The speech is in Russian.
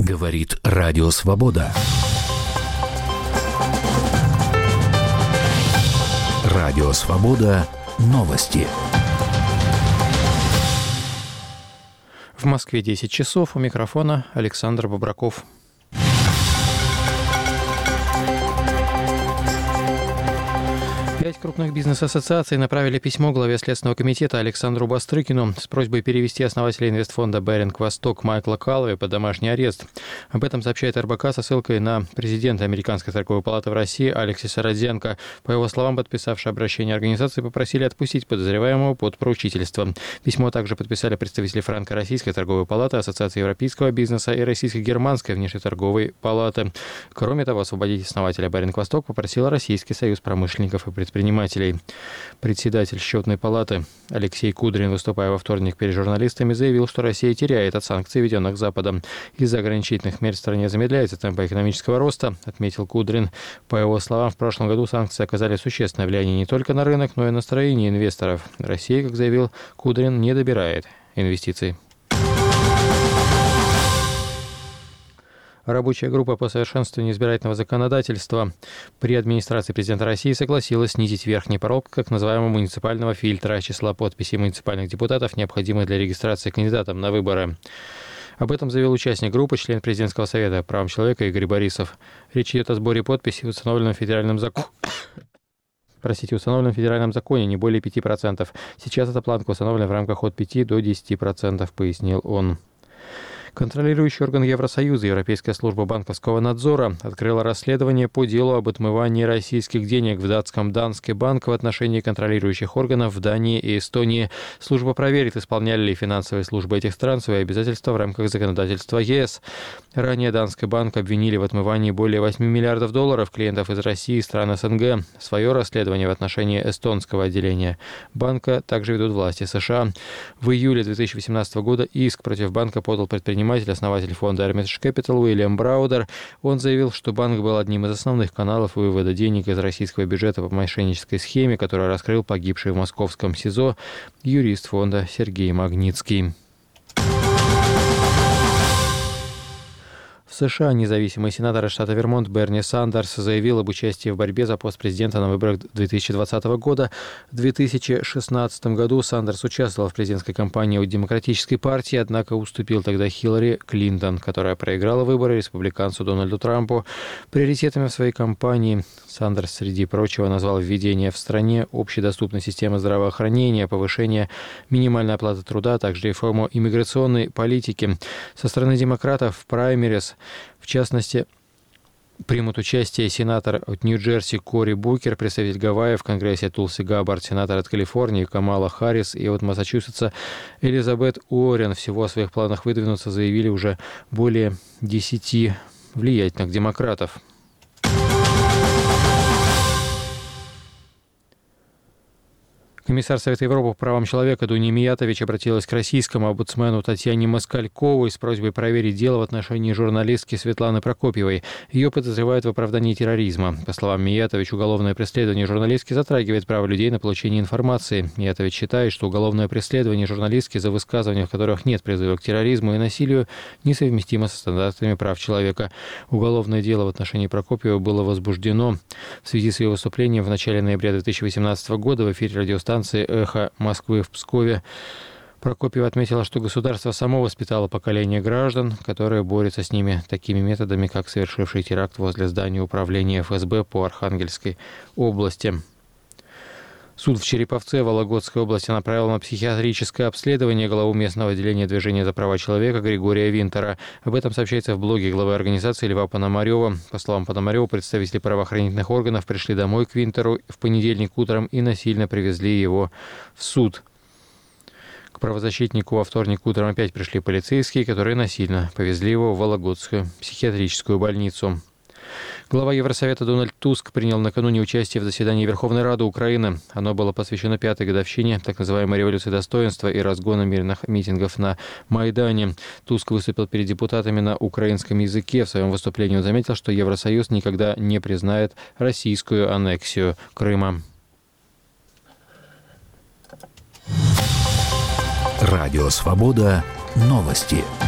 Говорит Радио Свобода. Радио Свобода. Новости. В Москве 10 часов. У микрофона Александр Бобраков. Пять крупных бизнес-ассоциаций направили письмо главе Следственного комитета Александру Бастрыкину с просьбой перевести основателя инвестфонда «Беринг Восток» Майкла Каллоуи под домашний арест. Об этом сообщает РБК со ссылкой на президента Американской торговой палаты в России Алексиса Родзянко. По его словам, подписавшие обращение организации попросили отпустить подозреваемого под поручительство. Письмо также подписали представители Франко-Российской торговой палаты, Ассоциации европейского бизнеса и Российско-германской внешнеторговой палаты. Кроме того, освободить основателя «Беринг Восток» попросил Российский союз промышленников и предпринимателей. Председатель Счетной палаты Алексей Кудрин, выступая во вторник перед журналистами, заявил, что Россия теряет от санкций, введенных Западом. Из-за ограничительных мер в стране замедляется темп экономического роста, отметил Кудрин. По его словам, в прошлом году санкции оказали существенное влияние не только на рынок, но и на настроение инвесторов. Россия, как заявил Кудрин, не добирает инвестиций. Рабочая группа по совершенствованию избирательного законодательства при администрации президента России согласилась снизить верхний порог так называемого муниципального фильтра числа подписей муниципальных депутатов, необходимых для регистрации кандидатом на выборы. Об этом заявил участник группы, член президентского совета по правам человека Игорь Борисов. Речь идет о сборе подписей, установленном федеральным законе не более 5%. Сейчас эта планка установлена в рамках от 5 до 10%, пояснил он. Контролирующий орган Евросоюза, Европейская служба банковского надзора, открыла расследование по делу об отмывании российских денег в датском Danske Bank в отношении контролирующих органов в Дании и Эстонии. Служба проверит, исполняли ли финансовые службы этих стран свои обязательства в рамках законодательства ЕС. Ранее Danske Bank обвинили в отмывании более 8 миллиардов долларов клиентов из России и стран СНГ. Свое расследование в отношении эстонского отделения банка также ведут власти США. В июле 2018 года иск против банка подал предприниматель, основатель фонда Hermitage Capital Уильям Браудер. Он заявил, что банк был одним из основных каналов вывода денег из российского бюджета по мошеннической схеме, которую раскрыл погибший в московском СИЗО юрист фонда Сергей Магнитский. В США независимый сенатор штата Вермонт Берни Сандерс заявил об участии в борьбе за пост президента на выборах 2020 года. В 2016 году Сандерс участвовал в президентской кампании от Демократической партии, однако уступил тогда Хиллари Клинтон, которая проиграла выборы республиканцу Дональду Трампу. Приоритетами в своей кампании Сандерс, среди прочего, назвал введение в стране общедоступной системы здравоохранения, повышение минимальной оплаты труда, а также реформу иммиграционной политики. Со стороны демократов в праймерис, в частности, примут участие сенатор от Нью-Джерси Кори Букер, представитель Гавайи в Конгрессе Тулси Габбард, сенатор от Калифорнии Камала Харрис и от Массачусетса Элизабет Уоррен. Всего о своих планах выдвинуться заявили уже более 10 влиятельных демократов. Комиссар Совета Европы по правам человека Дуня Миятович обратилась к российскому омбудсмену Татьяне Москальковой с просьбой проверить дело в отношении журналистки Светланы Прокопьевой. Ее подозревают в оправдании терроризма. По словам Миятович, уголовное преследование журналистки затрагивает право людей на получение информации. Миятович считает, что уголовное преследование журналистки за высказывания, в которых нет призыва к терроризму и насилию, несовместимо со стандартами прав человека. Уголовное дело в отношении Прокопьевой было возбуждено в связи с ее выступлением в начале ноября 2018 года в эфире радиостанции «Эхо Москвы» в Пскове. Прокопьева отметила, что государство само воспитало поколение граждан, которые борются с ними такими методами, как совершивший теракт возле здания управления ФСБ по Архангельской области. Суд в Череповце Вологодской области направил на психиатрическое обследование главу местного отделения движения за права человека Григория Винтера. Об этом сообщается в блоге главы организации Льва Пономарева. По словам Пономарева, представители правоохранительных органов пришли домой к Винтеру в понедельник утром и насильно привезли его в суд. К правозащитнику во вторник утром опять пришли полицейские, которые насильно повезли его в Вологодскую психиатрическую больницу. Глава Евросовета Дональд Туск принял накануне участие в заседании Верховной Рады Украины. Оно было посвящено 5-й годовщине так называемой революции достоинства и разгона мирных митингов на Майдане. Туск выступил перед депутатами на украинском языке. В своем выступлении он заметил, что Евросоюз никогда не признает российскую аннексию Крыма. Радио Свобода. Новости.